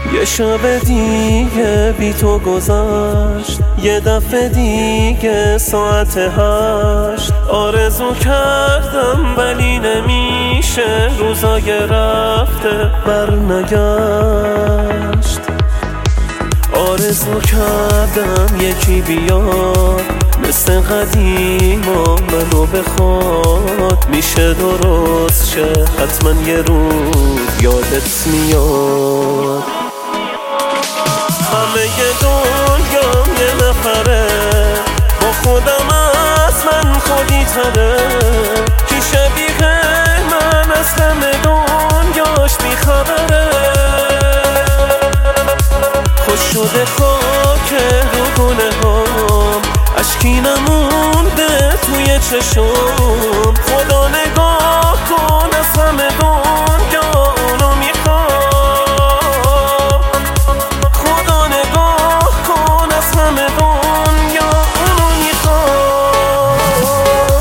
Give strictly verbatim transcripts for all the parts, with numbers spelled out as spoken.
یه شب دیگه بی تو گذشت، یه دفعه دیگه ساعت هشت. آرزو کردم ولی نمیشه، روزای رفته بر نگشت. آرزو کردم یکی بیاد مثل قدیما منو بخواد، میشه درست شه حتما یه روز یادت میاد. همه ی دنیام یه نفره، با خودم از من خودی تره. کی شبیه من از همه دنیاش بیخبره. خوش شده خاک رو گونه هام، اشکی نمونده توی چشم. خدا نگاه کن از همه دنیا اونو میخوام. خدا نگاه کن از همه دنیا اونو میخوام.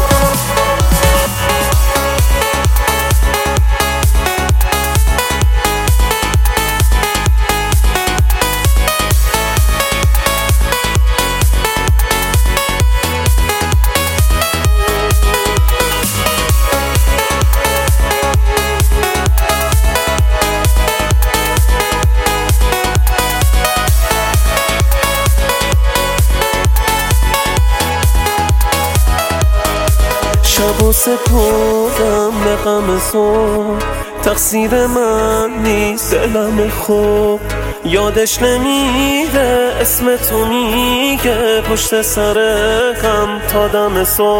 شب و سپردم به غم صبح، تقصیر من نیست دلم خوب. یادش نمیره اسم تو میگه پشت سر غم تا دم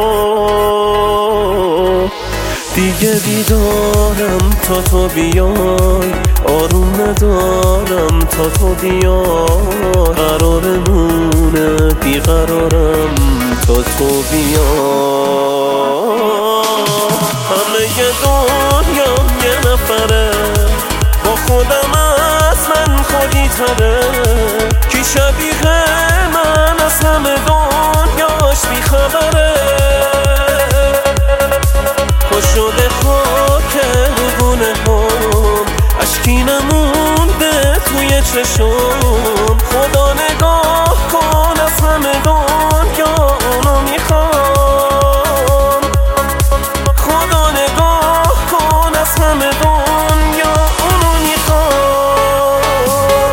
صبح. دیگه بیدارم تا تو بیای، آروم ندارم تا تو بیای. قرارمونه بیقرارم تا تو بیای. همه ی دنیام یه نفره، با خودم از من خودی تره. کی شبیه من از همه دنیاش بیخبره. خوش شده خاک رو گونه هم، اشکی نمونده توی چشم. خدا نگاه کن از همه دنیا اونو میخوام. خدا نگاه کن از همه دنیا اونو میخوام.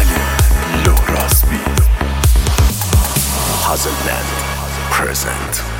Hazelland present.